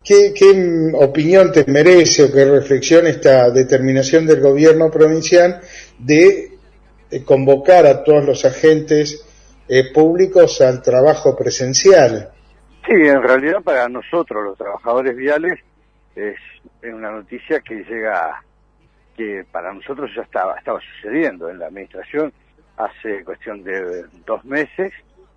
¿Qué opinión te merece o qué reflexión esta determinación del gobierno provincial de convocar a todos los agentes públicos al trabajo presencial? Sí, en realidad para nosotros, los trabajadores viales, es una noticia que llega, que para nosotros ya estaba sucediendo en la administración hace cuestión de 2 meses.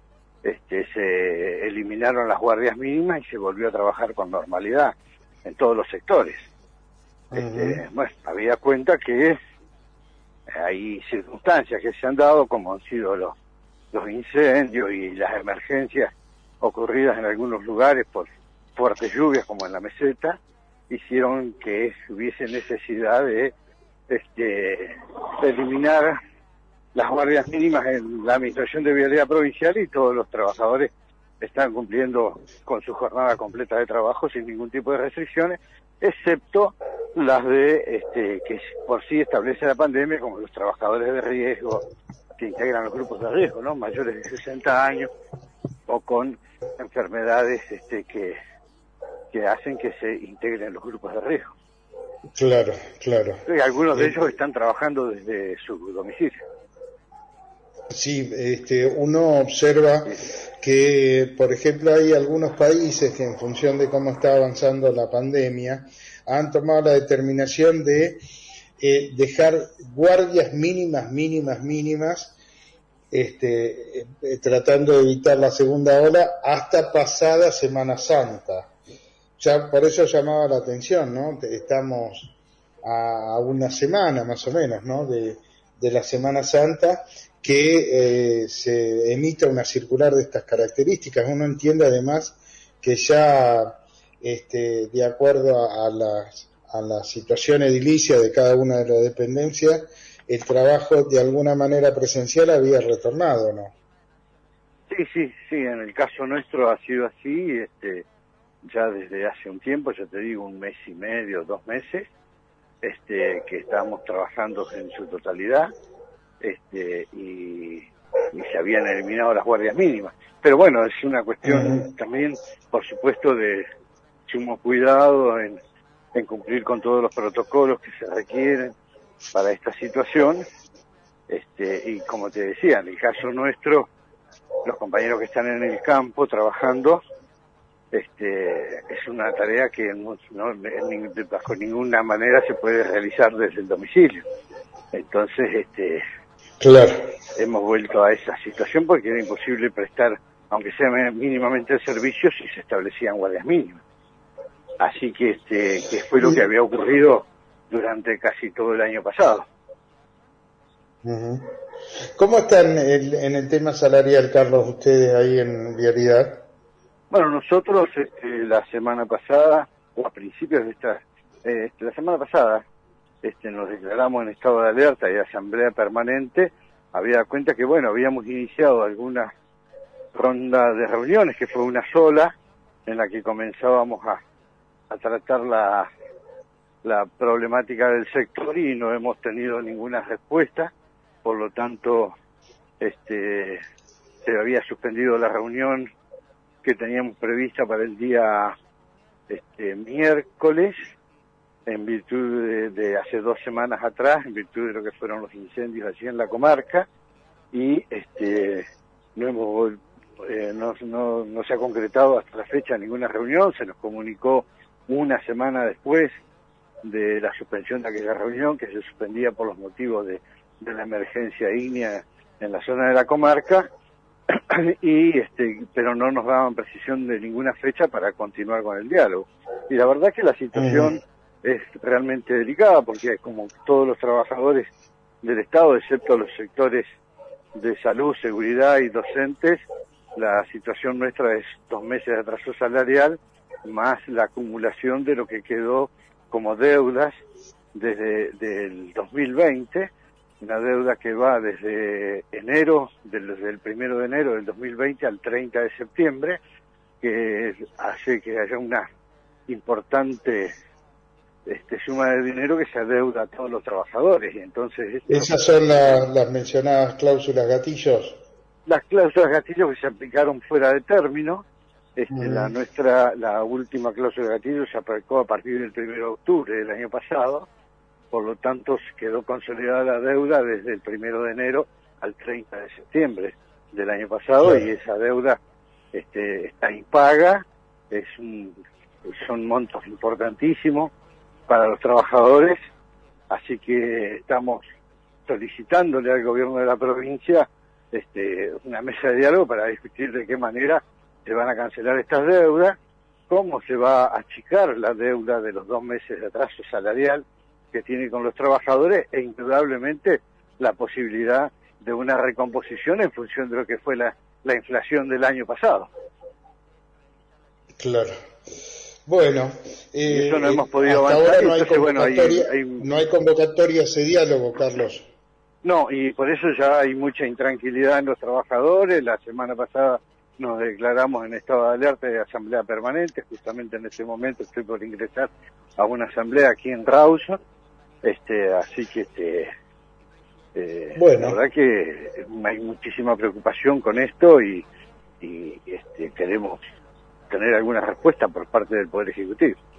Se eliminaron las guardias mínimas y se volvió a trabajar con normalidad en todos los sectores. Bueno, había cuenta que hay circunstancias que se han dado, como han sido los incendios y las emergencias ocurridas en algunos lugares por fuertes lluvias, como en la meseta, hicieron que hubiese necesidad de eliminar las guardias mínimas en la administración de vialidad provincial, y todos los trabajadores están cumpliendo con su jornada completa de trabajo sin ningún tipo de restricciones, excepto las de que por sí establece la pandemia, como los trabajadores de riesgo que integran los grupos de riesgo, ¿no? Mayores de 60 años o con enfermedades que hacen que se integren los grupos de riesgo. Claro, claro. Y algunos de ellos están trabajando desde su domicilio. Sí, uno observa que, por ejemplo, hay algunos países que en función de cómo está avanzando la pandemia han tomado la determinación de dejar guardias mínimas, tratando de evitar la segunda ola hasta pasada Semana Santa. Ya por eso llamaba la atención, ¿no? Estamos a una semana más o menos, ¿no? De la Semana Santa, que se emita una circular de estas características. Uno entiende además que ya de acuerdo a la situación edilicia de cada una de las dependencias, el trabajo de alguna manera presencial había retornado, ¿no? Sí, en el caso nuestro ha sido así, ya desde hace un tiempo, yo te digo 1 mes y medio, 2 meses, que estamos trabajando en su totalidad, y se habían eliminado las guardias mínimas. Pero bueno, es una cuestión también, por supuesto, de sumo cuidado en cumplir con todos los protocolos que se requieren para esta situación, y como te decía, en el caso nuestro, los compañeros que están en el campo trabajando, es una tarea que bajo ninguna manera se puede realizar desde el domicilio. Entonces, claro, hemos vuelto a esa situación porque era imposible prestar, aunque sea mínimamente el servicio, si se establecían guardias mínimas. Así que fue lo que había ocurrido durante casi todo el año pasado. ¿Cómo están en el tema salarial, Carlos, ustedes ahí en Vialidad? Bueno, nosotros la semana pasada, o a principios de la semana pasada, nos declaramos en estado de alerta y asamblea permanente. Había cuenta que, bueno, habíamos iniciado alguna ronda de reuniones, que fue una sola, en la que comenzábamos a tratar la problemática del sector, y no hemos tenido ninguna respuesta. Por lo tanto, se había suspendido la reunión que teníamos prevista para el día miércoles, en virtud de hace 2 semanas atrás, en virtud de lo que fueron los incendios allí en la comarca, y no se ha concretado hasta la fecha ninguna reunión. Se nos comunicó una semana después de la suspensión de aquella reunión, que se suspendía por los motivos de la emergencia ígnea en la zona de la comarca, pero no nos daban precisión de ninguna fecha para continuar con el diálogo. Y la verdad que la situación es realmente delicada, porque como todos los trabajadores del Estado, excepto los sectores de salud, seguridad y docentes, la situación nuestra es 2 meses de atraso salarial, más la acumulación de lo que quedó como deudas desde el 2020, una deuda que va desde enero, desde el 1 de enero del 2020 al 30 de septiembre, que hace que haya una importante suma de dinero que se adeuda a todos los trabajadores. Y entonces ¿esas son las mencionadas cláusulas gatillos? Las cláusulas gatillos que se aplicaron fuera de término, la última cláusula de gatillo se aplicó a partir del 1 de octubre del año pasado, por lo tanto se quedó consolidada la deuda desde el 1 de enero al 30 de septiembre del año pasado, y esa deuda está impaga, son montos importantísimos para los trabajadores, así que estamos solicitándole al gobierno de la provincia una mesa de diálogo para discutir de qué manera se van a cancelar estas deudas, cómo se va a achicar la deuda de los 2 meses de atraso salarial que tiene con los trabajadores, e indudablemente la posibilidad de una recomposición en función de lo que fue la inflación del año pasado. Claro. Bueno, eso no hemos podido avanzar. No hay convocatoria a ese diálogo, Carlos. No, y por eso ya hay mucha intranquilidad en los trabajadores. La semana pasada nos declaramos en estado de alerta de asamblea permanente. Justamente en este momento estoy por ingresar a una asamblea aquí en Rawson. Así que bueno, la verdad que hay muchísima preocupación con esto y queremos tener alguna respuesta por parte del Poder Ejecutivo.